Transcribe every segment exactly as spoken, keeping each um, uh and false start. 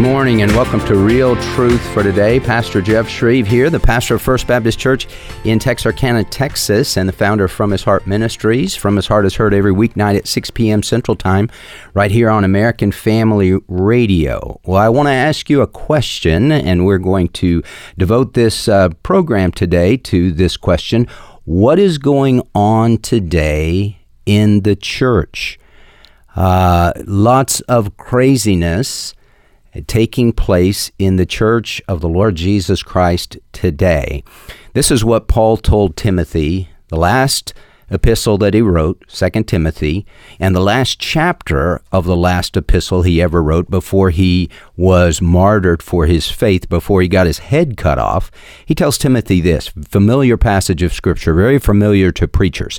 morning and welcome to Real Truth for Today. Pastor Jeff Shreve here, the pastor of First Baptist Church in Texarkana, Texas, and the founder of From His Heart Ministries. From His Heart is heard every weeknight at six p.m. Central Time right here on American Family Radio. Well, I want to ask you a question, and we're going to devote this uh, program today to this question. What is going on today in the church? Uh, lots of craziness taking place in the church of the Lord Jesus Christ today. This is what Paul told Timothy, the last epistle that he wrote, Second Timothy, and the last chapter of the last epistle he ever wrote before he was martyred for his faith, before he got his head cut off. He tells Timothy this, familiar passage of Scripture, very familiar to preachers.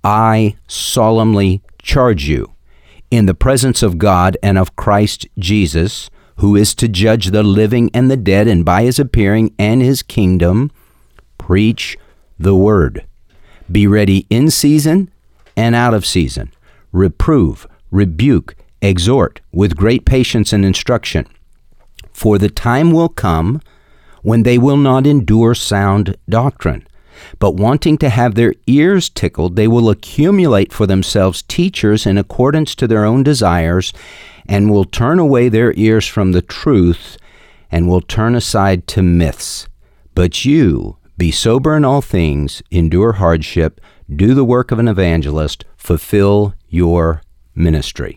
I solemnly charge you in the presence of God and of Christ Jesus, who is to judge the living and the dead, and by his appearing and his kingdom, preach the word. Be ready in season and out of season. Reprove, rebuke, exhort with great patience and instruction. For the time will come when they will not endure sound doctrine, but wanting to have their ears tickled, they will accumulate for themselves teachers in accordance to their own desires, and will turn away their ears from the truth, and will turn aside to myths. But you, be sober in all things, endure hardship, do the work of an evangelist, fulfill your ministry.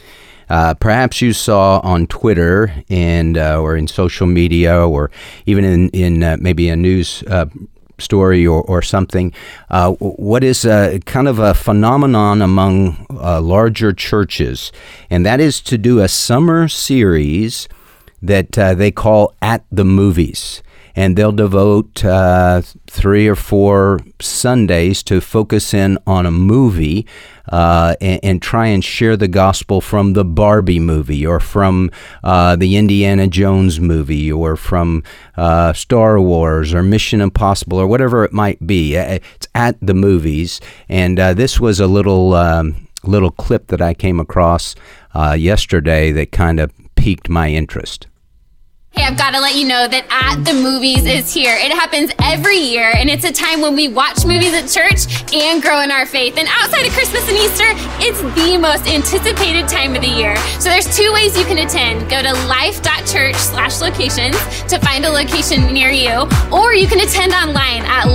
Uh, perhaps you saw on Twitter and uh, or in social media, or even in, in uh, maybe a news uh, story or, or something, uh, what is a, kind of a phenomenon among uh, larger churches, and that is to do a summer series that uh, they call At the Movies. And they'll devote uh, three or four Sundays to focus in on a movie uh, and, and try and share the gospel from the Barbie movie, or from uh, the Indiana Jones movie, or from uh, Star Wars, or Mission Impossible, or whatever it might be. It's At the Movies. And uh, this was a little um, little clip that I came across uh, yesterday that kind of piqued my interest. Hey, I've got to let you know that At the Movies is here. It happens every year, and it's a time when we watch movies at church and grow in our faith. And outside of Christmas and Easter, it's the most anticipated time of the year. So there's two ways you can attend. Go to life.church slash locations to find a location near you, or you can attend online at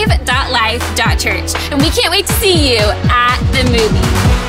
live.life.church. And we can't wait to see you at the movies.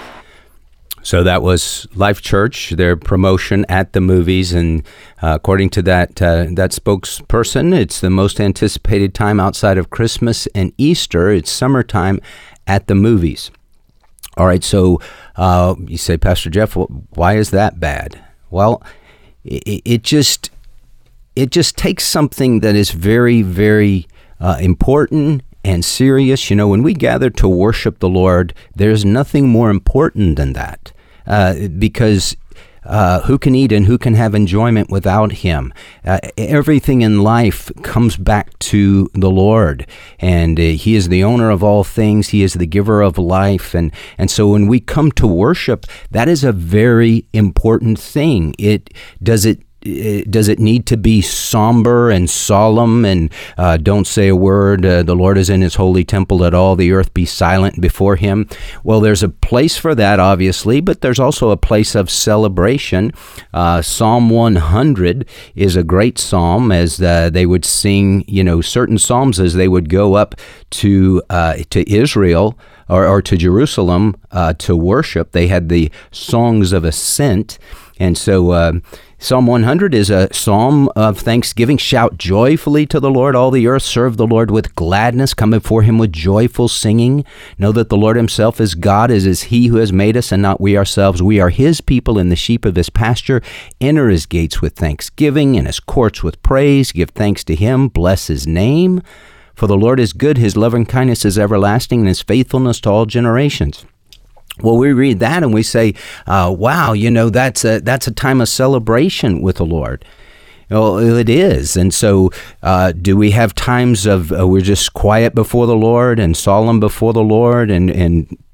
So that was Life Church, their promotion At the Movies, and uh, according to that uh, that spokesperson, it's the most anticipated time outside of Christmas and Easter. It's summertime at the movies. All right, so uh, you say, Pastor Jeff, why is that bad? Well, it, it just it just takes something that is very, very uh, important and serious. You know, when we gather to worship the Lord, there's nothing more important than that. Uh, because uh, who can eat and who can have enjoyment without him? Uh, everything in life comes back to the Lord, and uh, he is the owner of all things. He is the giver of life. And, and so when we come to worship, that is a very important thing. It does it Does it need to be somber and solemn and uh, don't say a word? Uh, the Lord is in his holy temple, let all the earth be silent before him. Well, there's a place for that, obviously, but there's also a place of celebration. Uh, Psalm one hundred is a great psalm, as uh, they would sing, you know, certain psalms as they would go up to uh, to Israel or, or to Jerusalem uh, to worship. They had the songs of ascent. And so uh, Psalm one hundred is a psalm of thanksgiving. Shout joyfully to the Lord, all the earth. Serve the Lord with gladness. Come before him with joyful singing. Know that the Lord himself is God, as is he who has made us and not we ourselves. We are his people and the sheep of his pasture. Enter his gates with thanksgiving and his courts with praise. Give thanks to him. Bless his name. For the Lord is good. His loving kindness is everlasting, and his faithfulness to all generations. Well, we read that and we say, uh, wow, you know, that's a, that's a time of celebration with the Lord. Well, it is. And so uh, do we have times of uh, we're just quiet before the Lord and solemn before the Lord and, and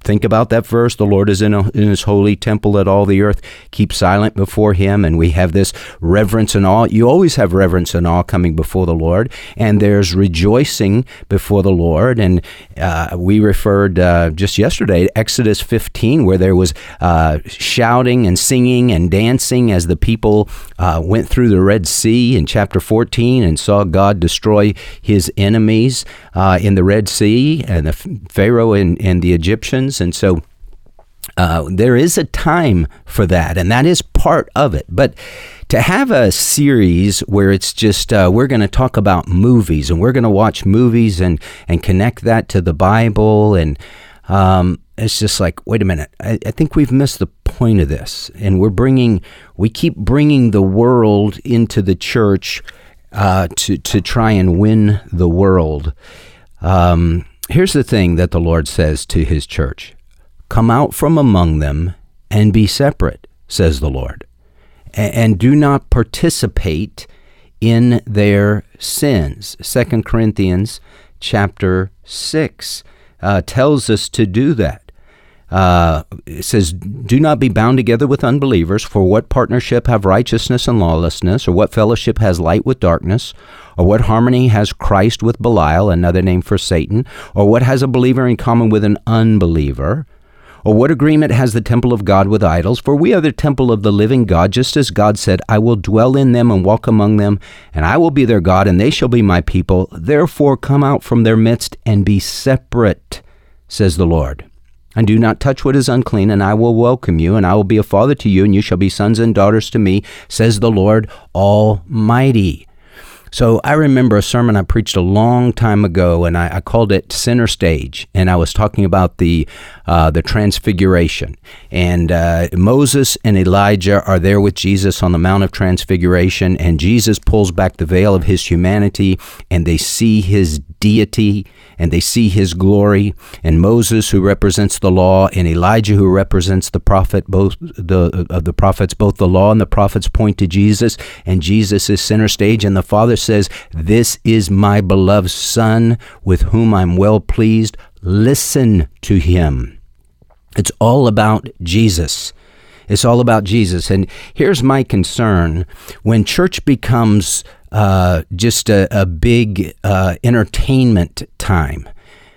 think about that verse. The Lord is in, a, in his holy temple. Let all the earth keep silent before him. And we have this reverence and awe. You always have reverence and awe coming before the Lord. And there's rejoicing before the Lord. And uh, we referred uh, just yesterday to Exodus fifteen, where there was uh, shouting and singing and dancing as the people uh, went through the Red Sea in chapter fourteen and saw God destroy his enemies uh, in the Red Sea and the Pharaoh and, and the Egyptians. And so uh, there is a time for that, and that is part of it. But to have a series where it's just, uh, we're going to talk about movies, and we're going to watch movies and, and connect that to the Bible, and um, it's just like, wait a minute, I, I think we've missed the point of this. And we're bringing, we keep bringing the world into the church uh, to, to try and win the world. Um, here's the thing that the Lord says to his church. Come out from among them and be separate, says the Lord, and, and do not participate in their sins. Second Corinthians chapter six uh, tells us to do that. Uh, it says, do not be bound together with unbelievers, for what partnership have righteousness and lawlessness, or what fellowship has light with darkness, or what harmony has Christ with Belial, another name for Satan, or what has a believer in common with an unbeliever, or what agreement has the temple of God with idols? For we are the temple of the living God, just as God said, I will dwell in them and walk among them, and I will be their God, and they shall be my people. Therefore come out from their midst and be separate, says the Lord. And do not touch what is unclean, and I will welcome you, and I will be a father to you, and you shall be sons and daughters to me, says the Lord Almighty. So I remember a sermon I preached a long time ago, and I, I called it Center Stage, and I was talking about the uh, the Transfiguration. And uh, Moses and Elijah are there with Jesus on the Mount of Transfiguration, and Jesus pulls back the veil of his humanity, and they see his deity, and they see his glory. And Moses, who represents the law, and Elijah, who represents the prophet, both the of the prophets, both the law and the prophets point to Jesus, and Jesus is center stage, and the Father says, this is my beloved Son, with whom I'm well pleased. Listen to him. It's all about Jesus. It's all about Jesus. And here's my concern. When church becomes uh, just a, a big uh, entertainment time,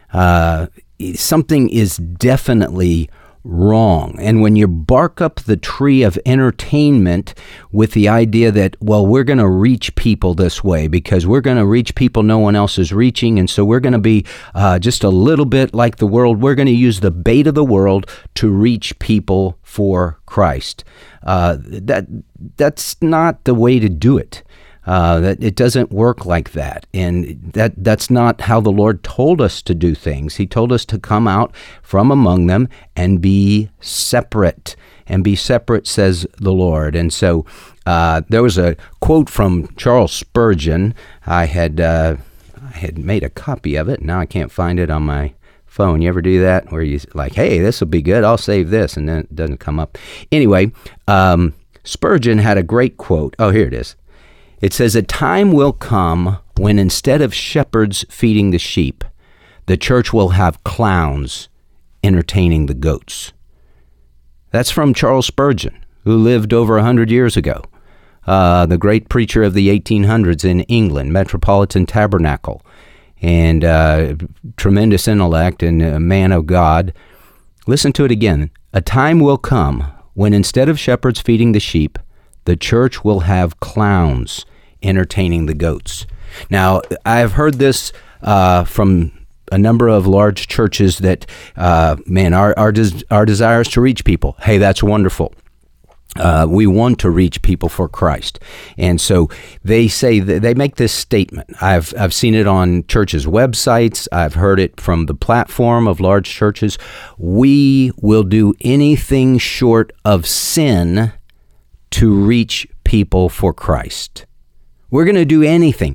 uh, something is definitely wrong. And when you bark up the tree of entertainment with the idea that, well, we're going to reach people this way because we're going to reach people no one else is reaching, and so we're going to be uh, just a little bit like the world. We're going to use the bait of the world to reach people for Christ. Uh, that that's not the way to do it. Uh, that it doesn't work like that. And that that's not how the Lord told us to do things. He told us to come out from among them and be separate. And be separate, says the Lord. And so uh, there was a quote from Charles Spurgeon. I had uh, I had made a copy of it. Now I can't find it on my phone. You ever do that? Where you like, hey, this will be good. I'll save this. And then it doesn't come up. Anyway, um, Spurgeon had a great quote. Oh, here it is. It says, a time will come when instead of shepherds feeding the sheep, the church will have clowns entertaining the goats. That's from Charles Spurgeon, who lived over one hundred years ago. Uh, the great preacher of the eighteen hundreds in England, Metropolitan Tabernacle, and uh, tremendous intellect and a man of God. Listen to it again. A time will come when instead of shepherds feeding the sheep, the church will have clowns entertaining the goats. Now, I've heard this uh, from a number of large churches that, uh, man, our our, des- our desire is to reach people. Hey, that's wonderful. Uh, we want to reach people for Christ. And so they say, that they make this statement. I've I've seen it on churches' websites. I've heard it from the platform of large churches. We will do anything short of sin to reach people for Christ. We're going to do anything.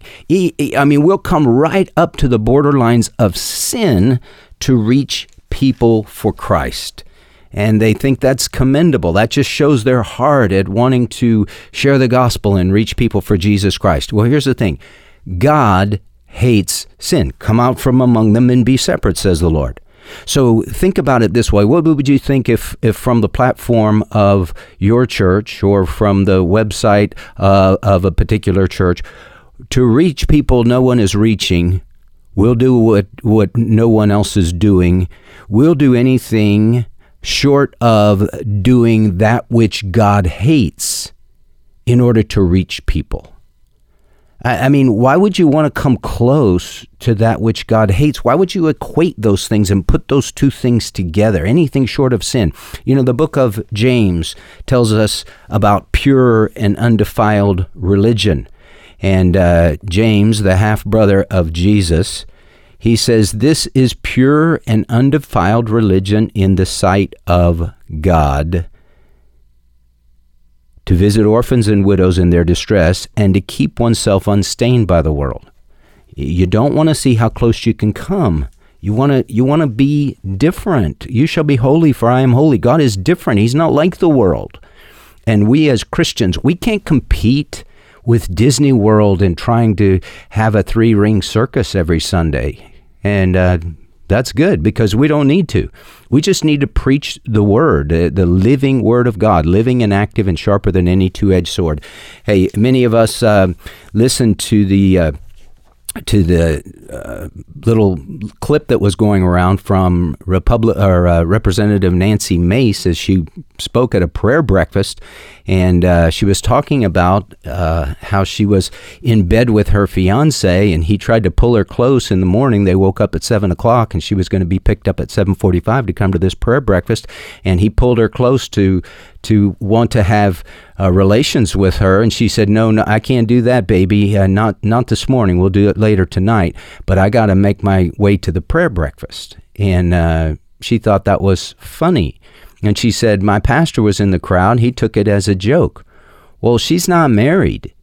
I mean, we'll come right up to the borderlines of sin to reach people for Christ. And they think that's commendable. That just shows their heart at wanting to share the gospel and reach people for Jesus Christ. Well, here's the thing. God hates sin. Come out from among them and be separate, says the Lord. So think about it this way. What would you think if, if from the platform of your church or from the website uh, of a particular church, to reach people no one is reaching, we'll do what, what no one else is doing. We'll do anything short of doing that which God hates in order to reach people. I mean, why would you want to come close to that which God hates? Why would you equate those things and put those two things together? Anything short of sin. You know, the book of James tells us about pure and undefiled religion. And uh, James, the half-brother of Jesus, he says, this is pure and undefiled religion in the sight of God, to visit orphans and widows in their distress, and to keep oneself unstained by the world. You don't want to see how close you can come. You want to you want to be different. You shall be holy, for I am holy. God is different. He's not like the world. And we as Christians, we can't compete with Disney World and trying to have a three-ring circus every Sunday. And uh, that's good, because we don't need to. We just need to preach the word, uh, the living word of God, living and active and sharper than any two-edged sword. Hey, many of us uh, listen to the uh, to the uh, little clip that was going around from Republic or uh, Representative Nancy Mace as she spoke at a prayer breakfast, and uh, she was talking about uh, how she was in bed with her fiance, and he tried to pull her close in the morning. They woke up at seven o'clock, and she was going to be picked up at seven forty-five to come to this prayer breakfast, and he pulled her close to to want to have uh, relations with her, and she said, no, no, I can't do that, baby, uh, not not this morning. We'll do it later tonight, but I got to make my way to the prayer breakfast. And uh, she thought that was funny. And she said, my pastor was in the crowd. He took it as a joke. Well, she's not married.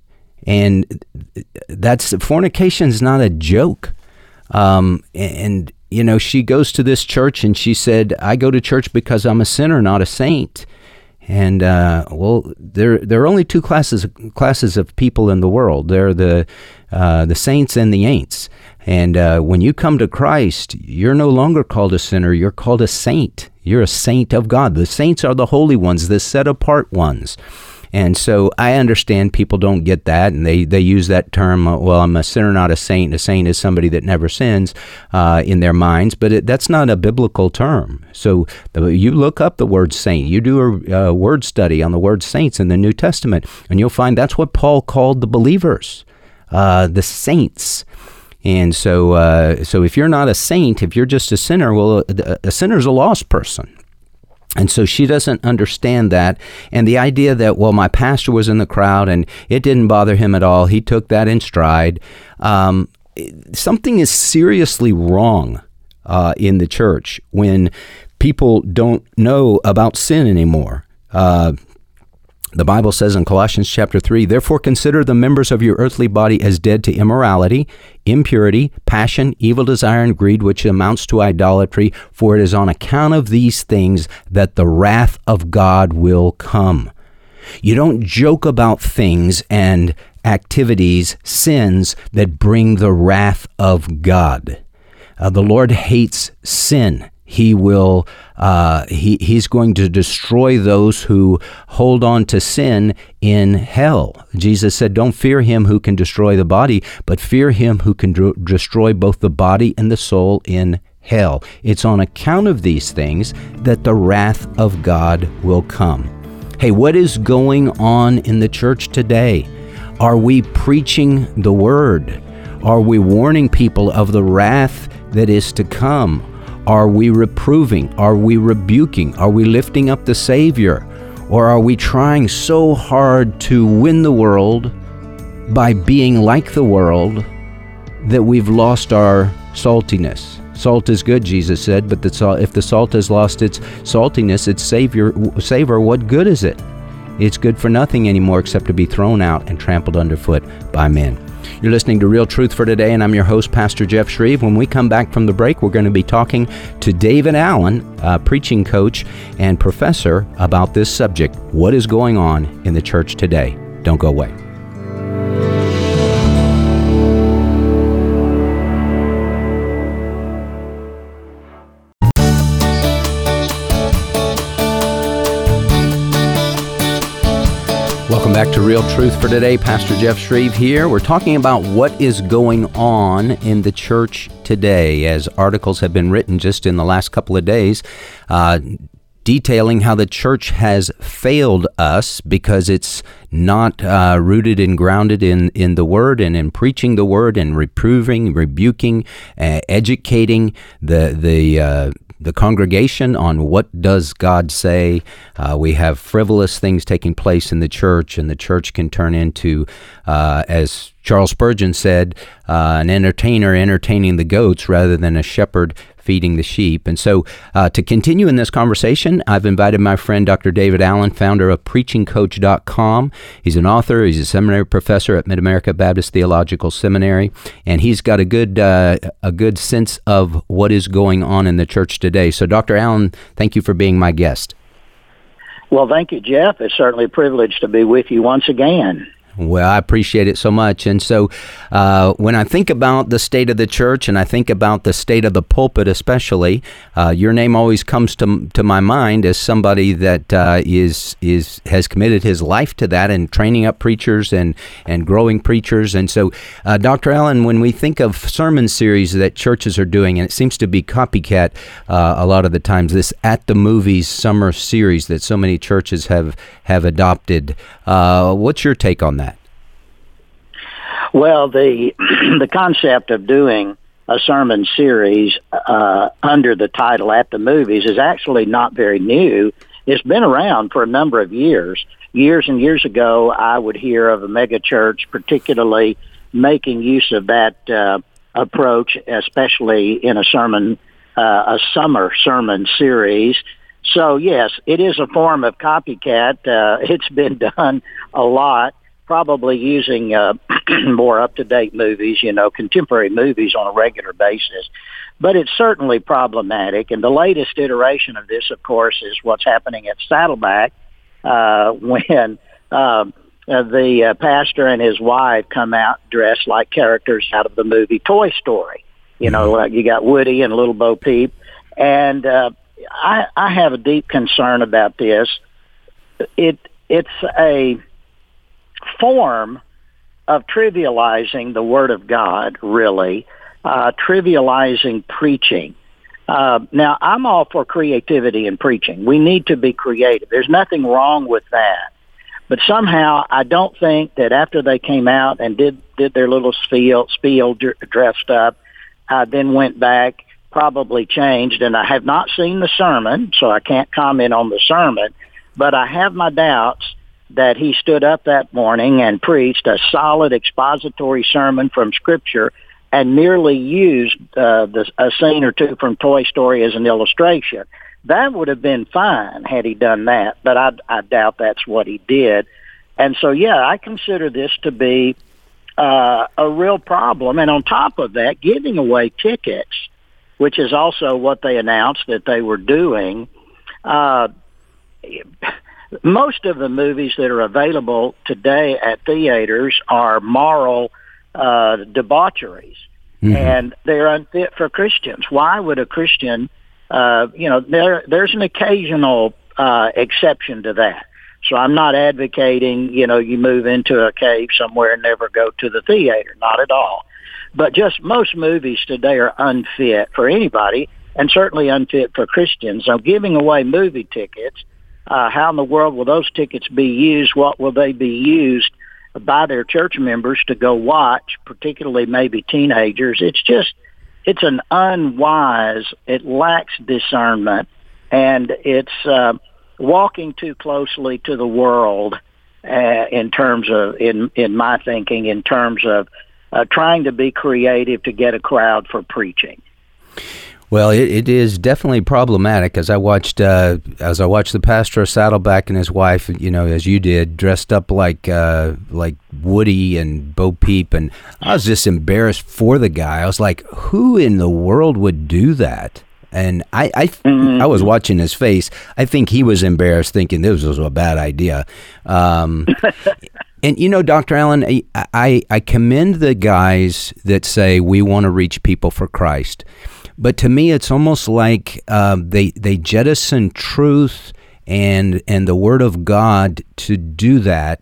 And that's fornication's not a joke. Um, and, you know, she goes to this church and she said, I go to church because I'm a sinner, not a saint. And, uh, well, there there are only two classes classes of people in the world. They're the uh, the saints and the ain'ts. And uh, when you come to Christ, you're no longer called a sinner. You're called a saint. You're a saint of God. The saints are the holy ones, the set-apart ones. And so I understand people don't get that, and they, they use that term, uh, well, I'm a sinner, not a saint. A saint is somebody that never sins uh, in their minds, but it, that's not a biblical term. So the, you look up the word saint. You do a, a word study on the word saints in the New Testament, and you'll find that's what Paul called the believers, uh, the saints. And so uh, so if you're not a saint, if you're just a sinner, well, a, a sinner's a lost person. And so she doesn't understand that. And the idea that, well, my pastor was in the crowd and it didn't bother him at all. He took that in stride. Um, something is seriously wrong uh, in the church when people don't know about sin anymore. Uh, The Bible says in Colossians chapter three, therefore consider the members of your earthly body as dead to immorality, impurity, passion, evil desire, and greed, which amounts to idolatry, for it is on account of these things that the wrath of God will come. You don't joke about things and activities, sins that bring the wrath of God. Uh, the Lord hates sin. He will, uh, he, he's going to destroy those who hold on to sin in hell. Jesus said, don't fear him who can destroy the body, but fear him who can dro- destroy both the body and the soul in hell. It's on account of these things that the wrath of God will come. Hey, what is going on in the church today? Are we preaching the word? Are we warning people of the wrath that is to come? Are we reproving? Are we rebuking? Are we lifting up the Savior? Or are we trying so hard to win the world by being like the world that we've lost our saltiness? Salt is good, Jesus said, but the salt, if the salt has lost its saltiness, its savior, savor, what good is it? It's good for nothing anymore except to be thrown out and trampled underfoot by men. You're listening to Real Truth for Today, and I'm your host, Pastor Jeff Shreve. When we come back from the break, we're going to be talking to David Allen, a preaching coach and professor, about this subject, what is going on in the church today. Don't go away. Welcome back to Real Truth for Today. Pastor Jeff Shreve here. We're talking about what is going on in the church today, as articles have been written just in the last couple of days, uh, detailing how the church has failed us because it's not uh, rooted and grounded in, in the Word and in preaching the Word and reproving, rebuking, uh, educating the the uh, the congregation on what does God say. Uh, we have frivolous things taking place in the church, and the church can turn into, uh, as Charles Spurgeon said, uh, an entertainer entertaining the goats rather than a shepherd feeding the sheep. And so uh, to continue in this conversation, I've invited my friend Doctor David Allen, founder of preaching coach dot com. He's an author. He's a seminary professor at Mid-America Baptist Theological Seminary, and he's got a good uh, a good sense of what is going on in the church today. So Doctor Allen, thank you for being my guest. Well, thank you, Jeff. It's certainly a privilege to be with you once again. Well, I appreciate it so much. And so uh, when I think about the state of the church and I think about the state of the pulpit especially, uh, your name always comes to to my mind as somebody that uh, is is has committed his life to that and training up preachers and, and growing preachers. And so, uh, Doctor Allen, when we think of sermon series that churches are doing, and it seems to be copycat uh, a lot of the times, this At the Movies summer series that so many churches have, have adopted, uh, what's your take on that? Well, the the concept of doing a sermon series uh, under the title At the Movies is actually not very new. It's been around for a number of years. Years and years ago, I would hear of a mega church particularly making use of that uh, approach, especially in a sermon, uh, a summer sermon series. So, yes, it is a form of copycat. Uh, it's been done a lot. Probably using uh, more up-to-date movies, you know, contemporary movies on a regular basis. But it's certainly problematic. And the latest iteration of this, of course, is what's happening at Saddleback uh, when uh, the uh, pastor and his wife come out dressed like characters out of the movie Toy Story. You know, like you got Woody and Little Bo Peep. And uh, I, I have a deep concern about this. It It's a form of trivializing the Word of God, really, uh, trivializing preaching. Uh, now, I'm all for creativity in preaching. We need to be creative. There's nothing wrong with that. But somehow, I don't think that after they came out and did, did their little spiel, spiel dressed up, uh, then went back, probably changed, and I have not seen the sermon, so I can't comment on the sermon, but I have my doubts that he stood up that morning and preached a solid expository sermon from Scripture and merely used uh, the, a scene or two from Toy Story as an illustration. That would have been fine had he done that, but I, I doubt that's what he did. And so, yeah, I consider this to be uh, a real problem. And on top of that, giving away tickets, which is also what they announced that they were doing, uh most of the movies that are available today at theaters are moral uh, debaucheries, mm-hmm. and they're unfit for Christians. Why would a Christian, uh, you know, there there's an occasional uh, exception to that. So I'm not advocating, you know, you move into a cave somewhere and never go to the theater, not at all. But just most movies today are unfit for anybody, and certainly unfit for Christians. So giving away movie tickets, Uh, how in the world will those tickets be used? What will they be used by their church members to go watch, particularly maybe teenagers? It's just, it's an unwise, it lacks discernment, and it's uh, walking too closely to the world uh, in terms of, in, in my thinking, in terms of uh, trying to be creative to get a crowd for preaching. Well, it, it is definitely problematic. As I watched, uh, as I watched the pastor of Saddleback and his wife, you know, as you did, dressed up like uh, like Woody and Bo Peep, and I was just embarrassed for the guy. I was like, who in the world would do that? And I, I, mm-hmm. I was watching his face. I think he was embarrassed, thinking this was a bad idea. Um, and you know, Doctor Allen, I, I, I commend the guys that say we want to reach people for Christ. But to me, it's almost like um, they they jettison truth and and the Word of God to do that,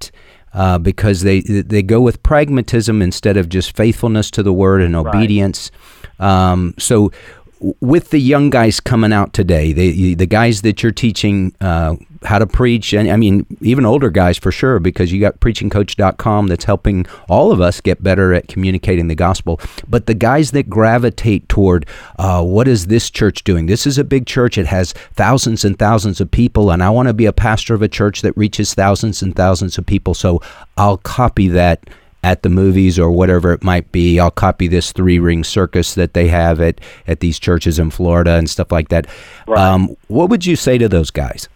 uh, because they they go with pragmatism instead of just faithfulness to the word and obedience. Right. Um, so with the young guys coming out today, the the guys that you're teaching uh, how to preach, and I mean even older guys for sure, because you got preaching coach dot com that's helping all of us get better at communicating the gospel. But the guys that gravitate toward uh, what is this church doing? This is a big church. It has thousands and thousands of people, and I want to be a pastor of a church that reaches thousands and thousands of people. So I'll copy that at the movies or whatever it might be. I'll copy this three-ring circus that they have at, at these churches in Florida and stuff like that. Right. Um, what would you say to those guys?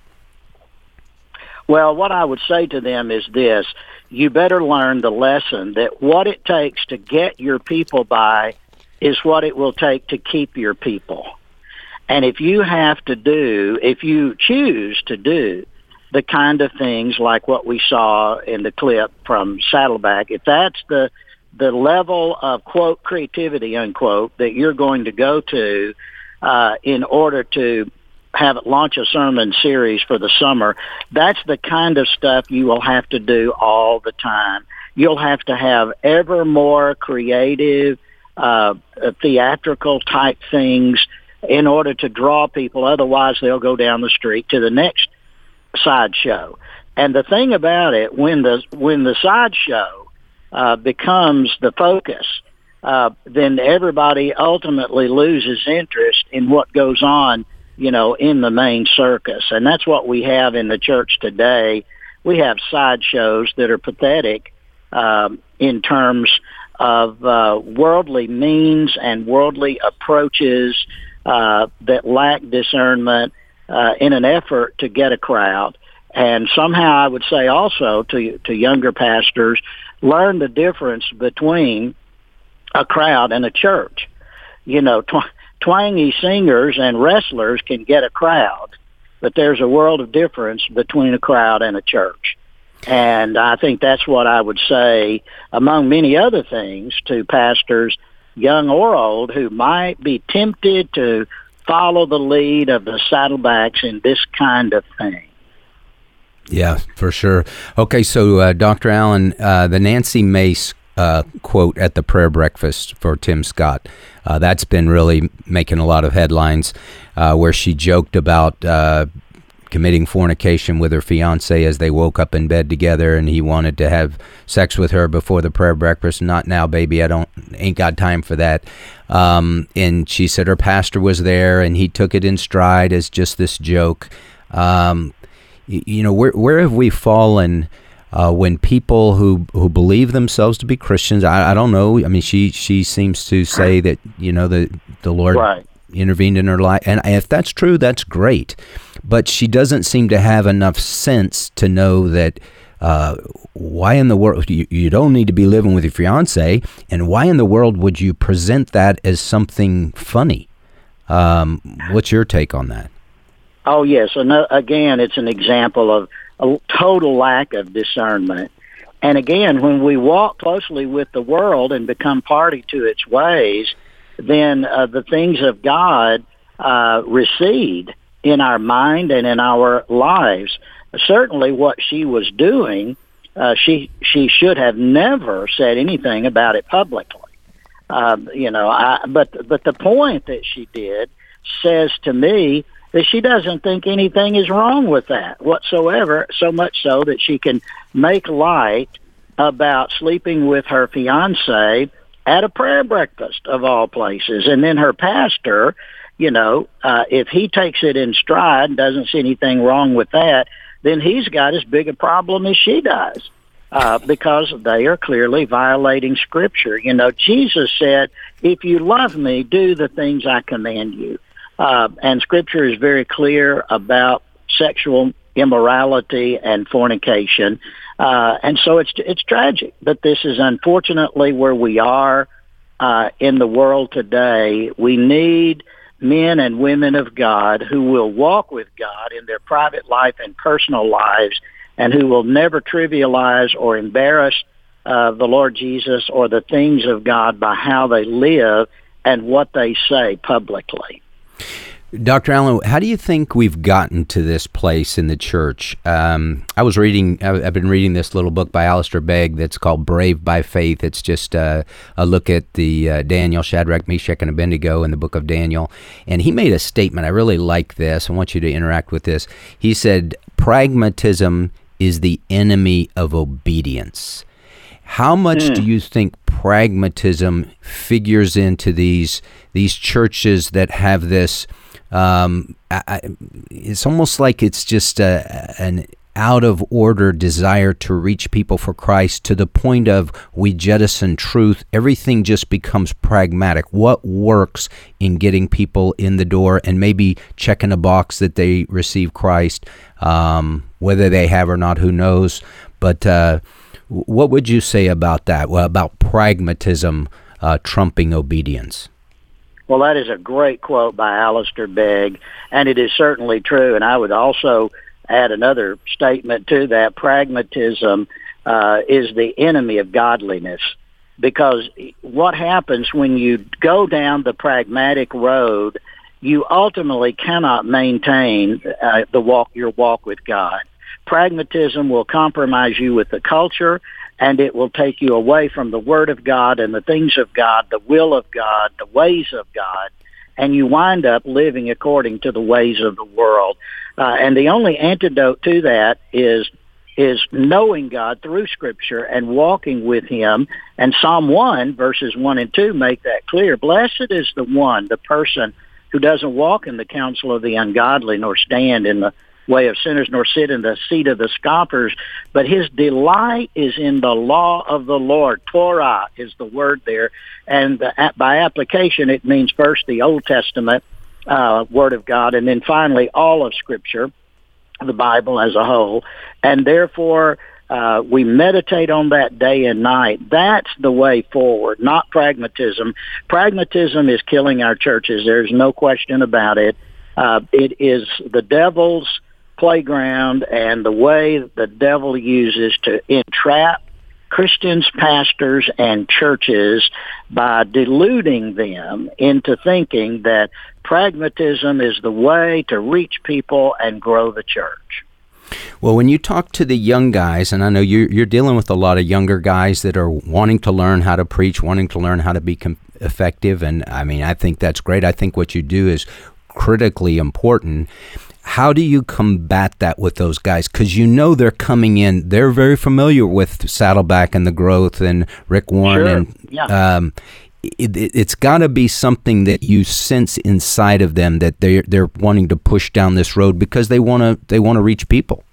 Well, what I would say to them is this. You better learn the lesson that what it takes to get your people by is what it will take to keep your people. And if you have to do, if you choose to do the kind of things like what we saw in the clip from Saddleback, if that's the the level of, quote, creativity, unquote, that you're going to go to uh, in order to have it launch a sermon series for the summer, that's the kind of stuff you will have to do all the time. You'll have to have ever more creative, uh, theatrical type things in order to draw people. Otherwise, they'll go down the street to the next sideshow. And the thing about it, when the when the sideshow uh, becomes the focus, uh, then everybody ultimately loses interest in what goes on, you know, in the main circus. And that's what we have in the church today. We have sideshows that are pathetic um, in terms of uh, worldly means and worldly approaches uh, that lack discernment Uh, in an effort to get a crowd. And somehow I would say also to to younger pastors, learn the difference between a crowd and a church. You know, tw- twangy singers and wrestlers can get a crowd, but there's a world of difference between a crowd and a church. And I think that's what I would say, among many other things, to pastors, young or old, who might be tempted to follow the lead of the Saddlebacks in this kind of thing. Yeah, for sure. Okay, so uh, Doctor Allen, uh, the Nancy Mace uh, quote at the prayer breakfast for Tim Scott, uh, that's been really making a lot of headlines, uh, where she joked about uh, committing fornication with her fiance as they woke up in bed together, and he wanted to have sex with her before the prayer breakfast. Not now, baby. I don't ain't got time for that. Um, and she said her pastor was there, and he took it in stride as just this joke. Um, you, you know, where where have we fallen uh, when people who who believe themselves to be Christians? I, I don't know. I mean, she she seems to say that, you know, the the Lord right. intervened in her life, and if that's true, that's great. But she doesn't seem to have enough sense to know that uh, why in the world you, you don't need to be living with your fiance, and why in the world would you present that as something funny? Um, what's your take on that? Oh, yes. And again, it's an example of a total lack of discernment. And again, when we walk closely with the world and become party to its ways, then uh, the things of God uh, recede in our mind and in our lives. Certainly what she was doing, uh, she she should have never said anything about it publicly. Um, you know, I, but but the point that she did says to me that she doesn't think anything is wrong with that whatsoever, so much so that she can make light about sleeping with her fiancé at a prayer breakfast of all places. And then her pastor, you know, uh, if he takes it in stride and doesn't see anything wrong with that, then he's got as big a problem as she does, uh, because they are clearly violating Scripture. You know, Jesus said, if you love me, do the things I command you. Uh, and Scripture is very clear about sexual immorality and fornication. Uh, and so it's it's tragic, but this is unfortunately where we are uh, in the world today. We need men and women of God who will walk with God in their private life and personal lives, and who will never trivialize or embarrass uh, the Lord Jesus or the things of God by how they live and what they say publicly. Doctor Allen, how do you think we've gotten to this place in the church? Um, I was reading, I've been reading this little book by Alistair Begg that's called Brave by Faith. It's just uh, a look at the uh, Daniel, Shadrach, Meshach, and Abednego in the book of Daniel. And he made a statement. I really like this. I want you to interact with this. He said, pragmatism is the enemy of obedience. How much mm. do you think pragmatism figures into these these churches that have this? Um, I, it's almost like it's just a, an out of order desire to reach people for Christ to the point of we jettison truth. Everything just becomes pragmatic. What works in getting people in the door and maybe checking a box that they receive Christ, um, whether they have or not, who knows? But uh, what would you say about that? Well, about pragmatism uh, trumping obedience? Well, that is a great quote by Alistair Begg, and it is certainly true. And I would also add another statement to that. Pragmatism uh, is the enemy of godliness, because what happens when you go down the pragmatic road, you ultimately cannot maintain uh, the walk, your walk with God. Pragmatism will compromise you with the culture, and it will take you away from the Word of God and the things of God, the will of God, the ways of God, and you wind up living according to the ways of the world. Uh, and the only antidote to that is is knowing God through Scripture and walking with Him. And Psalm one, verses one and two make that clear. Blessed is the one, the person who doesn't walk in the counsel of the ungodly, nor stand in the way of sinners, nor sit in the seat of the scoffers, but his delight is in the law of the Lord. Torah is the word there, and the, by application it means first the Old Testament uh, word of God, and then finally all of Scripture, the Bible as a whole, and therefore uh, we meditate on that day and night. That's the way forward, not pragmatism. Pragmatism is killing our churches. There's no question about it. Uh, it is the devil's playground and the way the devil uses to entrap Christians, pastors, and churches by deluding them into thinking that pragmatism is the way to reach people and grow the church. Well, when you talk to the young guys, and I know you're, you're dealing with a lot of younger guys that are wanting to learn how to preach, wanting to learn how to be com- effective, and I mean, I think that's great. I think what you do is critically important. How do you combat that with those guys? Because you know they're coming in, they're very familiar with Saddleback and the Growth and Rick Warren. Sure. And yeah. um, it, it, it's got to be something that you sense inside of them that they're they're wanting to push down this road because they want to they want to reach people.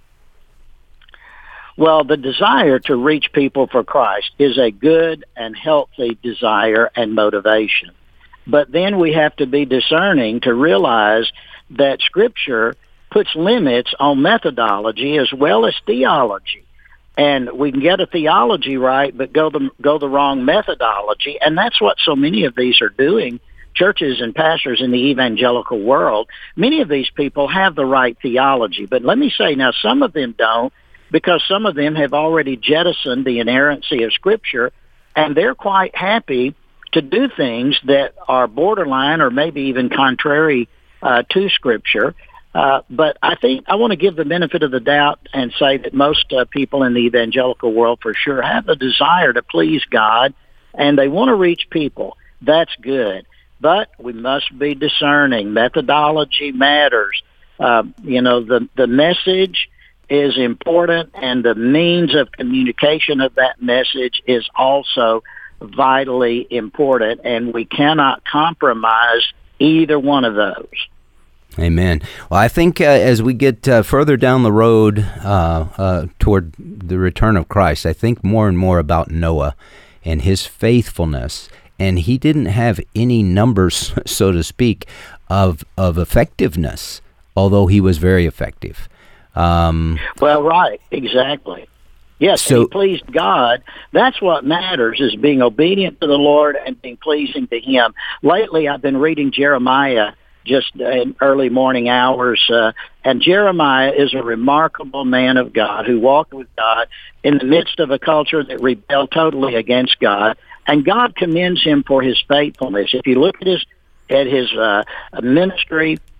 Well, the desire to reach people for Christ is a good and healthy desire and motivation. But then we have to be discerning to realize that Scripture puts limits on methodology as well as theology. And we can get a theology right, but go the, go the wrong methodology. And that's what so many of these are doing, churches and pastors in the evangelical world. Many of these people have the right theology. But let me say now, some of them don't, because some of them have already jettisoned the inerrancy of Scripture, and they're quite happy to do things that are borderline or maybe even contrary uh, to Scripture. Uh, but I think I want to give the benefit of the doubt and say that most uh, people in the evangelical world for sure have the desire to please God, and they want to reach people. That's good. But we must be discerning. Methodology matters. Uh, you know, the, the message is important, and the means of communication of that message is also vitally important, and we cannot compromise either one of those. Amen. Well, I think uh, as we get uh, further down the road uh, uh, toward the return of Christ, I think more and more about Noah and his faithfulness. And he didn't have any numbers, so to speak, of of effectiveness, although he was very effective. Um, well, right, exactly. Yes, so, he pleased God. That's what matters, is being obedient to the Lord and being pleasing to Him. Lately, I've been reading Jeremiah just in early morning hours, uh, and Jeremiah is a remarkable man of God who walked with God in the midst of a culture that rebelled totally against God, and God commends him for his faithfulness. If you look at his at his uh, ministry,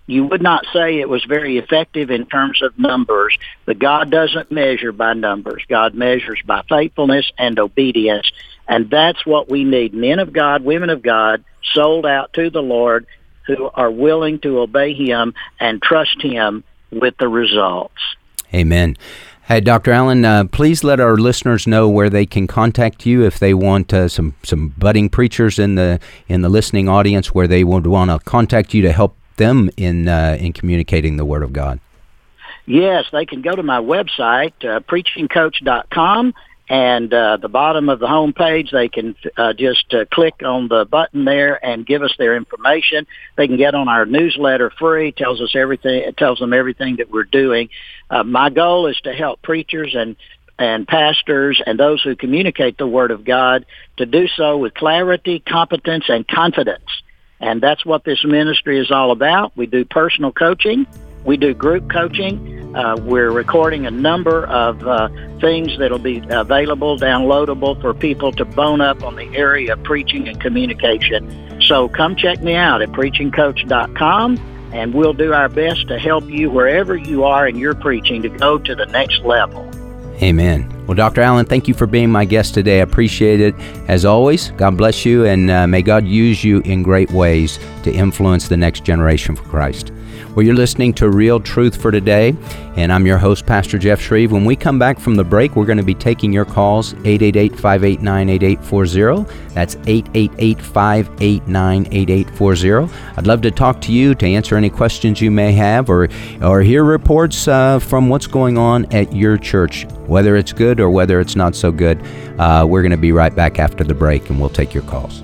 You would not say it was very effective in terms of numbers, but God doesn't measure by numbers. God measures by faithfulness and obedience, and that's what we need. Men of God, women of God, sold out to the Lord, who are willing to obey Him and trust Him with the results. Amen. Hey, Doctor Allen, uh, please let our listeners know where they can contact you if they want uh, some some budding preachers in the in the listening audience, where they would want to contact you to help them in uh, in communicating the Word of God. Yes, they can go to my website, uh, preaching coach dot com, and uh, the bottom of the home page, they can uh, just uh, click on the button there and give us their information. They can get on our newsletter free. Tells us everything. It tells them everything that we're doing. Uh, my goal is to help preachers and and pastors and those who communicate the Word of God to do so with clarity, competence, and confidence. And that's what this ministry is all about. We do personal coaching. We do group coaching. Uh, we're recording a number of uh, things that will be available, downloadable for people to bone up on the area of preaching and communication. So come check me out at preaching coach dot com, and we'll do our best to help you wherever you are in your preaching to go to the next level. Amen. Well, Doctor Allen, thank you for being my guest today. I appreciate it. As always, God bless you, and uh, may God use you in great ways to influence the next generation for Christ. Well, you're listening to Real Truth for Today, and I'm your host, Pastor Jeff Shreve. When we come back from the break, we're going to be taking your calls, eight eight eight, five eight nine, eight eight four zero. That's eight eight eight, five eight nine, eight eight four zero. I'd love to talk to you, to answer any questions you may have, or, or hear reports uh, from what's going on at your church, whether it's good or whether it's not so good. Uh, we're going to be right back after the break, and we'll take your calls.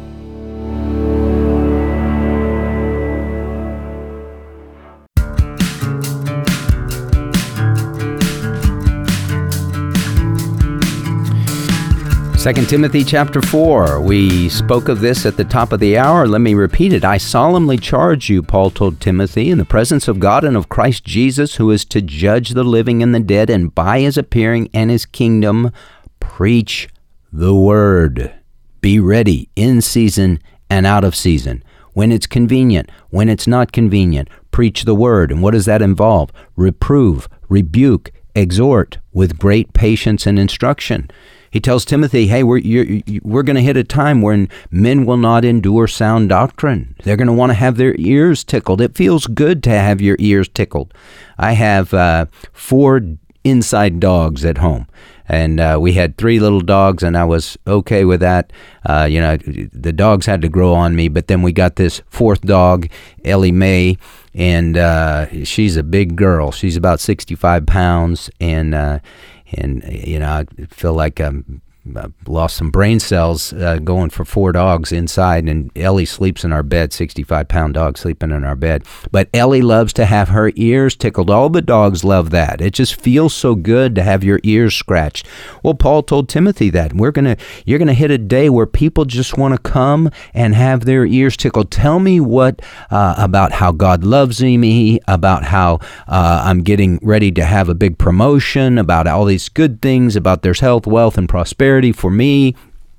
Second Timothy chapter four. We spoke of this at the top of the hour. Let me repeat it. I solemnly charge you, Paul told Timothy, in the presence of God and of Christ Jesus, who is to judge the living and the dead, and by his appearing and his kingdom, preach the word. Be ready in season and out of season. When it's convenient, when it's not convenient, preach the word. And what does that involve? Reprove, rebuke, exhort with great patience and instruction. He tells Timothy, hey, we're, you're, we're going to hit a time when men will not endure sound doctrine. They're going to want to have their ears tickled. It feels good to have your ears tickled. I have uh, four inside dogs at home, and uh, we had three little dogs, and I was okay with that. Uh, you know, the dogs had to grow on me, but then we got this fourth dog, Ellie Mae, and uh, she's a big girl. She's about sixty-five pounds, and uh, And, you know, I feel like I'm, I've lost some brain cells uh, going for four dogs inside, and Ellie sleeps in our bed, sixty-five pound dog sleeping in our bed. But Ellie loves to have her ears tickled. All the dogs love that. It just feels so good to have your ears scratched. Well, Paul told Timothy that. We're gonna, you're going to hit a day where people just want to come and have their ears tickled. Tell me what uh, about how God loves me, about how uh, I'm getting ready to have a big promotion, about all these good things, about there's health, wealth, and prosperity for me,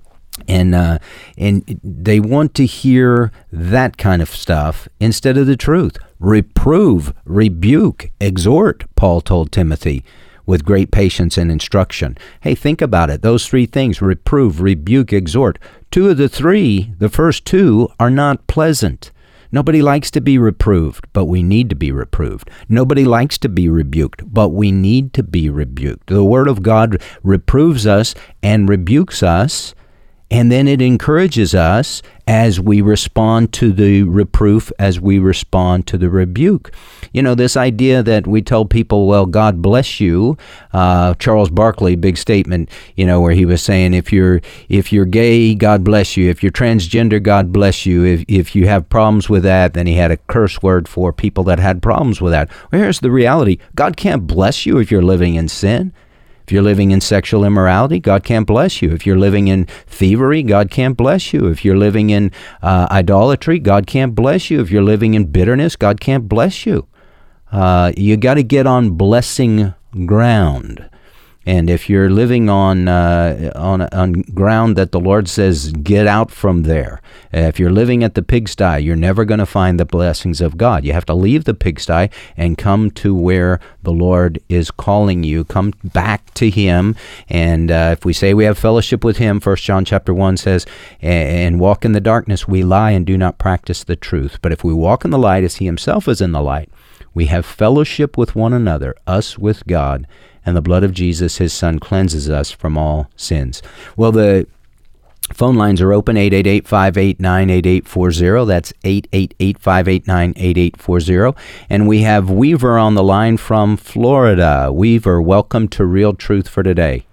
and uh, and they want to hear that kind of stuff instead of the truth. Reprove, rebuke, exhort, Paul told Timothy, with great patience and instruction. Hey, think about it. Those three things, reprove, rebuke, exhort. Two of the three, the first two, are not pleasant. Nobody likes to be reproved, but we need to be reproved. Nobody likes to be rebuked, but we need to be rebuked. The Word of God reproves us and rebukes us, and then it encourages us as we respond to the reproof, as we respond to the rebuke. You know, this idea that we tell people, well, God bless you. Uh, Charles Barkley, big statement, you know, where he was saying, if you're if you're gay, God bless you. If you're transgender, God bless you. If if you have problems with that, then he had a curse word for people that had problems with that. Well, here's the reality. God can't bless you if you're living in sin. If you're living in sexual immorality, God can't bless you. If you're living in thievery, God can't bless you. If you're living in uh, idolatry, God can't bless you. If you're living in bitterness, God can't bless you. Uh, you got to get on blessing ground. And if you're living on uh, on on ground that the Lord says, get out from there. If you're living at the pigsty, you're never going to find the blessings of God. You have to leave the pigsty and come to where the Lord is calling you. Come back to Him. And uh, if we say we have fellowship with Him, First John chapter one says, and walk in the darkness, we lie and do not practice the truth. But if we walk in the light as He Himself is in the light, we have fellowship with one another, us with God, and the blood of Jesus, His Son, cleanses us from all sins. Well, the phone lines are open, eight eight eight, five eight nine, eight eight four zero. That's eight eight eight, five eight nine, eight eight four zero. And we have Weaver on the line from Florida. Weaver, welcome to Real Truth for Today.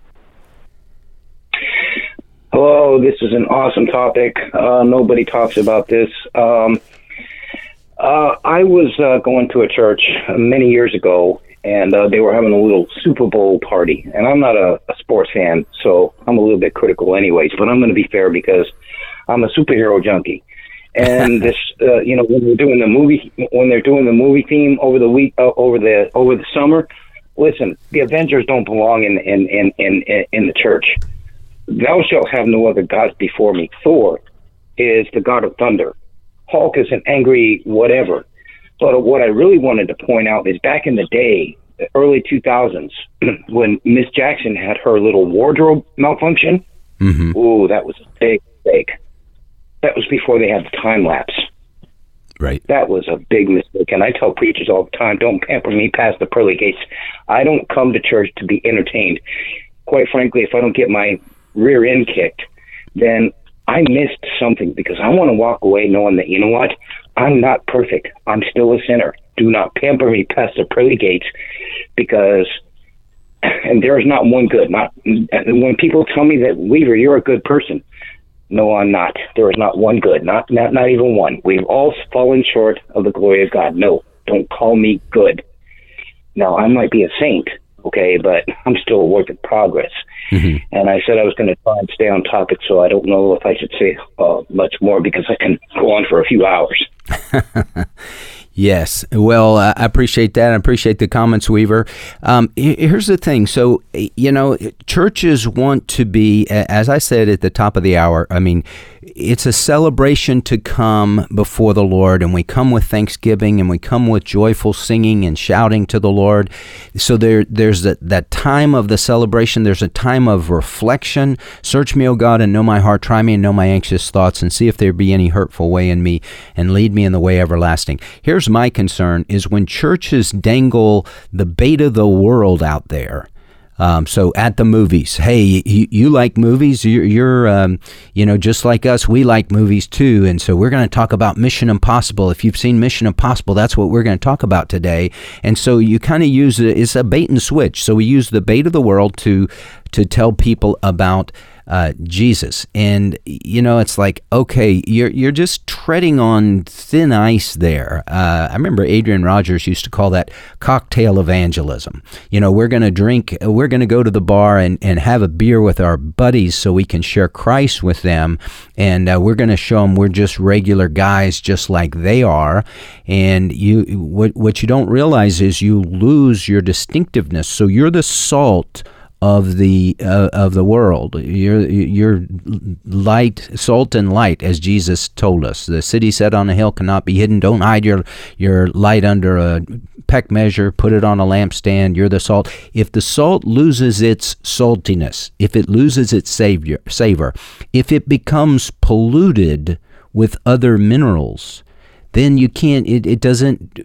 Hello, this is an awesome topic. Uh, nobody talks about this. Um, uh, I was uh, going to a church many years ago, and uh, they were having a little Super Bowl party. And I'm not a, a sports fan, so I'm a little bit critical anyways, but I'm going to be fair because I'm a superhero junkie. And this, uh, you know, when they're doing the movie, when they're doing the movie theme over the week, uh, over the over the summer, listen, the Avengers don't belong in in in in, in the church. Thou shalt have no other gods before me. Thor is the god of thunder. Hulk is an angry whatever. But what I really wanted to point out is back in the day, the early two thousands, when Miss Jackson had her little wardrobe malfunction, mm-hmm. Ooh, that was a big mistake. That was before they had the time lapse. Right. That was a big mistake. And I tell preachers all the time, don't pamper me past the pearly gates. I don't come to church to be entertained. Quite frankly, if I don't get my rear end kicked, then I missed something, because I want to walk away knowing that, you know what, I'm not perfect. I'm still a sinner. Do not pamper me past the pearly gates, because, and there is not one good. Not when people tell me that, Weaver, you're a good person. No, I'm not. There is not one good. Not not not even one. We've all fallen short of the glory of God. No, don't call me good. Now, I might be a saint, okay, but I'm still a work in progress. Mm-hmm. And I said I was going to try and stay on topic, so I don't know if I should say uh, much more, because I can go on for a few hours. Yes. Well, uh, I appreciate that. I appreciate the comments, Weaver. Um, here's the thing. So, you know, churches want to be, as I said at the top of the hour, I mean, it's a celebration to come before the Lord, and we come with thanksgiving, and we come with joyful singing and shouting to the Lord. So there, there's that, that time of the celebration. There's a time of reflection. Search me, O God, and know my heart. Try me and know my anxious thoughts, and see if there be any hurtful way in me, and lead me in the way everlasting. Here's my concern is when churches dangle the bait of the world out there. Um, so at the movies, hey, you, you like movies? You're, you're um, you know, just like us, we like movies too. And so we're going to talk about Mission Impossible. If you've seen Mission Impossible, that's what we're going to talk about today. And so you kind of use it, it's a bait and switch. So we use the bait of the world to to tell people about Uh, Jesus. And, you know, it's like, okay, you're you're just treading on thin ice there. Uh, I remember Adrian Rogers used to call that cocktail evangelism. You know, we're going to drink, we're going to go to the bar and, and have a beer with our buddies so we can share Christ with them. And uh, we're going to show them we're just regular guys just like they are. And you, what, what you don't realize is you lose your distinctiveness. So you're the salt of the uh, of the world. You're you're light, salt and light, as Jesus told us. The city set on a hill cannot be hidden. Don't hide your your light under a peck measure. Put it on a lampstand. You're the salt. If the salt loses its saltiness, if it loses its savior, savor, if it becomes polluted with other minerals, then you can't. It, it doesn't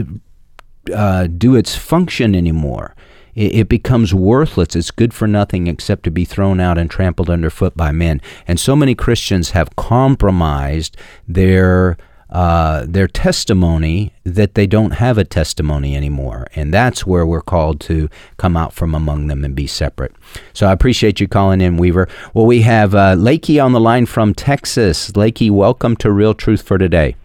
uh, do its function anymore. It becomes worthless. It's good for nothing except to be thrown out and trampled underfoot by men. And so many Christians have compromised their uh, their testimony that they don't have a testimony anymore. And that's where we're called to come out from among them and be separate. So I appreciate you calling in, Weaver. Well, we have uh, Lakey on the line from Texas. Lakey, welcome to Real Truth for Today.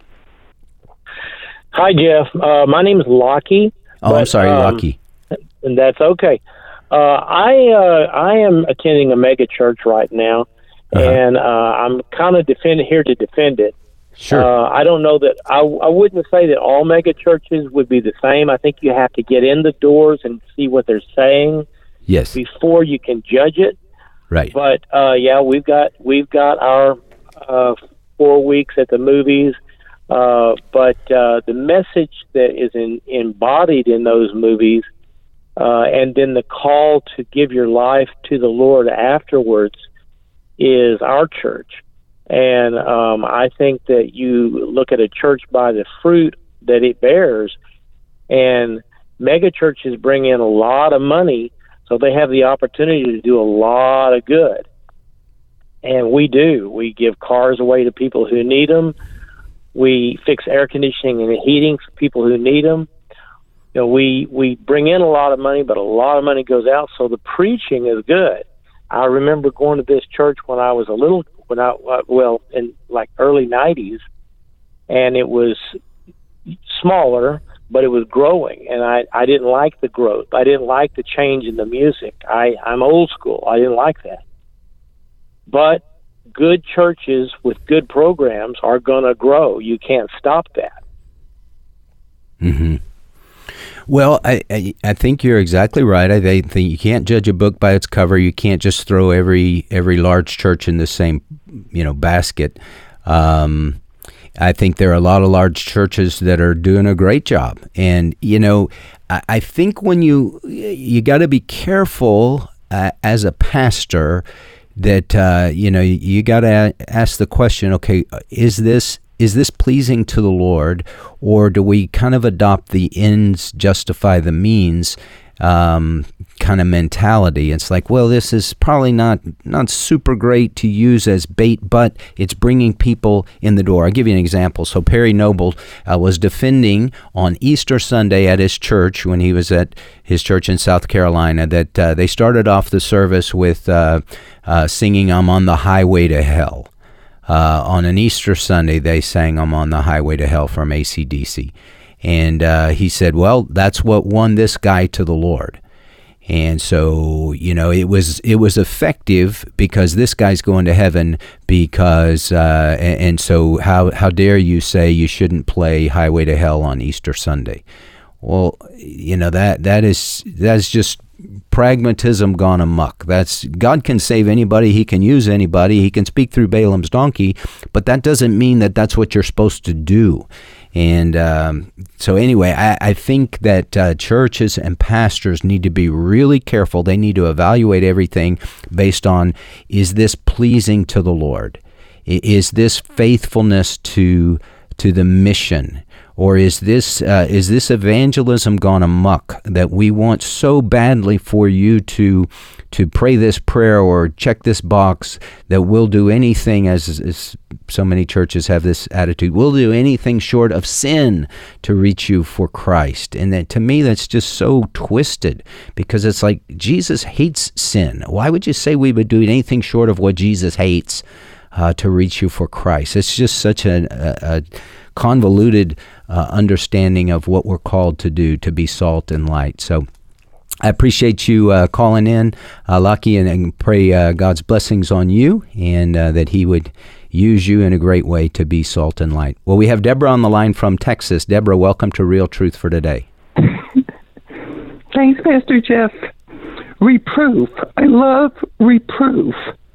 Hi, Jeff. Uh, my name is Lockie. Oh, but, I'm sorry, um, Lockie. And that's okay. Uh, I uh, I am attending a mega church right now, uh-huh. and uh, I'm kind of defend here to defend it. Sure. Uh, I don't know that I I wouldn't say that all mega churches would be the same. I think you have to get in the doors and see what they're saying, Yes. before you can judge it. Right. But uh, yeah, we've got we've got our uh, four weeks at the movies. Uh, but uh, the message that is in, embodied in those movies, uh, and then the call to give your life to the Lord afterwards, is our church. And um, I think that you look at a church by the fruit that it bears, and mega churches bring in a lot of money, so they have the opportunity to do a lot of good. And we do. We give cars away to people who need them. We fix air conditioning and heating for people who need them. You know, we, we bring in a lot of money, but a lot of money goes out, so the preaching is good. I remember going to this church when I was a little, when I, well, in like early nineties, and it was smaller, but it was growing, and I, I didn't like the growth. I didn't like the change in the music. I, I'm old school. I didn't like that. But good churches with good programs are going to grow. You can't stop that. Mm-hmm. Well, I, I I think you're exactly right. I think you can't judge a book by its cover. You can't just throw every every large church in the same, you know, basket. Um, I think there are a lot of large churches that are doing a great job, and you know, I, I think when you you got to be careful uh, as a pastor that uh, you know you got to ask the question: okay, is this Is this pleasing to the Lord, or do we kind of adopt the ends justify the means um, kind of mentality? It's like, well, this is probably not not super great to use as bait, but it's bringing people in the door. I'll give you an example. So Perry Noble uh, was defending on Easter Sunday at his church when he was at his church in South Carolina that uh, they started off the service with uh, uh, singing "I'm on the Highway to Hell." Uh, on an Easter Sunday, they sang "I'm on the Highway to Hell" from A C D C. And uh, he said, well, that's what won this guy to the Lord. And so, you know, it was it was effective because this guy's going to heaven because, uh, and, and so how, how dare you say you shouldn't play Highway to Hell on Easter Sunday? Well, you know, that that is that's just pragmatism gone amok. That's God can save anybody. He can use anybody. He can speak through Balaam's donkey, but that doesn't mean that that's what you're supposed to do. And um, so anyway, I, I think that uh, churches and pastors need to be really careful. They need to evaluate everything based on, is this pleasing to the Lord? Is this faithfulness to to the mission? Or is this uh, is this evangelism gone amok that we want so badly for you to to pray this prayer or check this box that we'll do anything, as, as so many churches have this attitude, we'll do anything short of sin to reach you for Christ. And that, to me, that's just so twisted, because it's like Jesus hates sin. Why would you say we would do anything short of what Jesus hates uh, to reach you for Christ? It's just such a, a, a convoluted uh, understanding of what we're called to do, to be salt and light. So I appreciate you uh, calling in, uh, Lucky, and, and pray uh, God's blessings on you, and uh, that he would use you in a great way to be salt and light. Well, we have Deborah on the line from Texas. Deborah, welcome to Real Truth for Today. Thanks, Pastor Jeff. Reproof. I love reproof.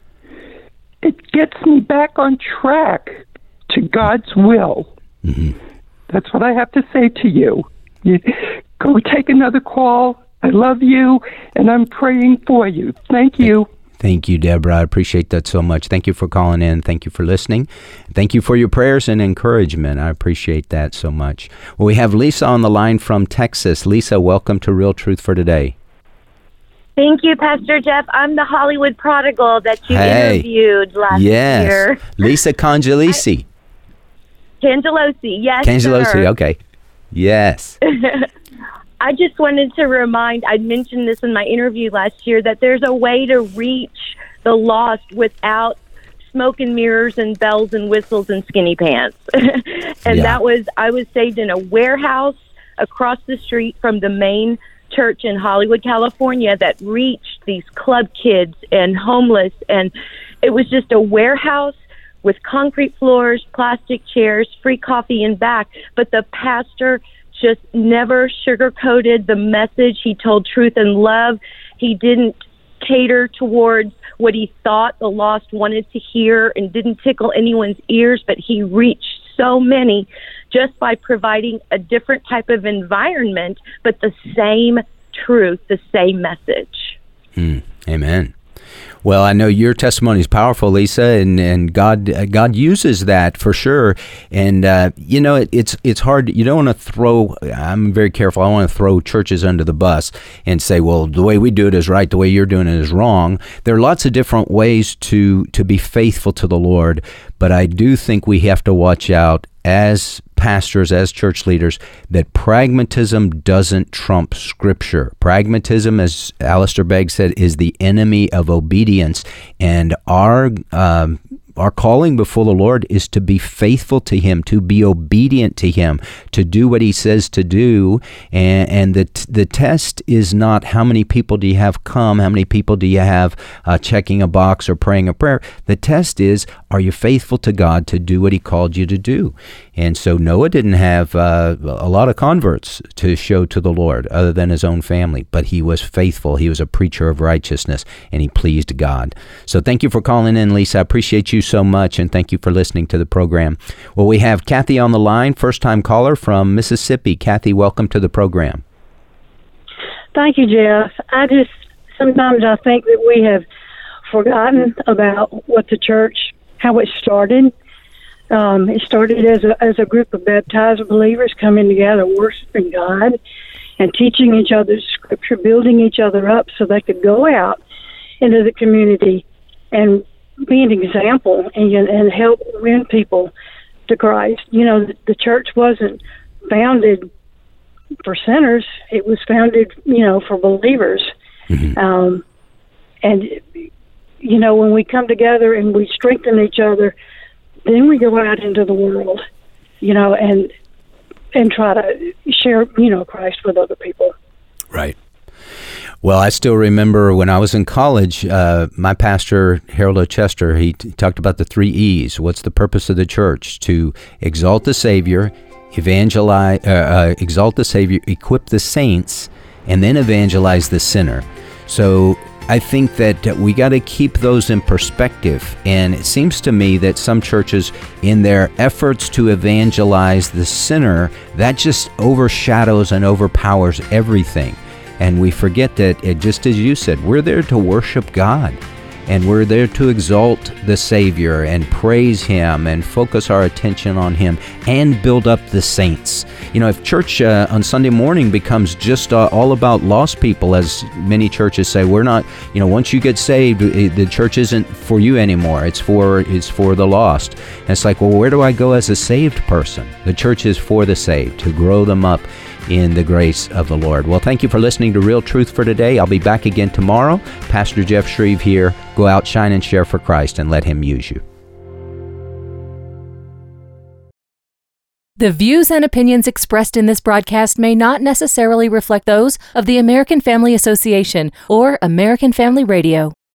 It gets me back on track to God's will. Mm-hmm. That's what I have to say to you. You go take another call. I love you, and I'm praying for you. Thank you. Thank you, Deborah. I appreciate that so much. Thank you for calling in. Thank you for listening. Thank you for your prayers and encouragement. I appreciate that so much. Well, we have Lisa on the line from Texas. Lisa, welcome to Real Truth for Today. Thank you, Pastor Jeff. I'm the Hollywood prodigal that you hey. interviewed last yes. year. Lisa Cangelisi. Cangelosi, yes, Cangelosi, sir. okay. Yes. I just wanted to remind, I mentioned this in my interview last year, that there's a way to reach the lost without smoke and mirrors and bells and whistles and skinny pants. and yeah. that was, I was saved in a warehouse across the street from the main church in Hollywood, California, that reached these club kids and homeless. And it was just a warehouse with concrete floors, plastic chairs, free coffee in back. But the pastor just never sugarcoated the message. He told truth and love, He didn't cater towards what he thought the lost wanted to hear and didn't tickle anyone's ears, but he reached so many just by providing a different type of environment, but the same truth, the same message. Mm, amen. Well, I know your testimony is powerful, Lisa, and, and God uh, God uses that for sure. And, uh, you know, it, it's it's hard. You don't want to throw, I'm very careful, I don't want to throw churches under the bus and say, well, the way we do it is right, the way you're doing it is wrong. There are lots of different ways to, to be faithful to the Lord, but I do think we have to watch out as pastors, as church leaders, that pragmatism doesn't trump Scripture. Pragmatism, as Alistair Begg said, is the enemy of obedience, and our um, our calling before the Lord is to be faithful to Him, to be obedient to Him, to do what He says to do. And, and the t- the test is not how many people do you have come, how many people do you have uh, checking a box or praying a prayer. The test is, are you faithful to God to do what He called you to do? And so Noah didn't have uh, a lot of converts to show to the Lord other than his own family, but he was faithful. He was a preacher of righteousness, and he pleased God. So thank you for calling in, Lisa. I appreciate you so much, and thank you for listening to the program. Well, we have Kathy on the line, first-time caller from Mississippi. Kathy, welcome to the program. Thank you, Jeff. I just, sometimes I think that we have forgotten about what the church, how it started. Um, it started as a as a group of baptized believers coming together, worshiping God, and teaching each other Scripture, building each other up so they could go out into the community and be an example and, and help win people to Christ. You know, the, the church wasn't founded for sinners. It was founded, you know, for believers. Mm-hmm. Um, and, you know, when we come together and we strengthen each other, then we go out into the world, you know, and and try to share, you know, Christ with other people. Right. Well, I still remember when I was in college, uh, my pastor, Harold O. Chester, he t- talked about the three E's. What's the purpose of the church? To exalt the Savior, evangelize, uh, uh, exalt the Savior, equip the saints, and then evangelize the sinner. So I think that we got to keep those in perspective. And it seems to me that some churches, in their efforts to evangelize the sinner, that just overshadows and overpowers everything. And we forget that, it, just as you said, we're there to worship God. And we're there to exalt the Savior and praise Him and focus our attention on Him and build up the saints. You know, if church uh, on Sunday morning becomes just uh, all about lost people, as many churches say, we're not, you know, once you get saved, the church isn't for you anymore. It's for it's for the lost. And it's like, well, where do I go as a saved person? The church is for the saved, to grow them up in the grace of the Lord. Well, thank you for listening to Real Truth for today. I'll be back again tomorrow. Pastor Jeff Shreve here. Go out, shine, and share for Christ, and let Him use you. The views and opinions expressed in this broadcast may not necessarily reflect those of the American Family Association or American Family Radio.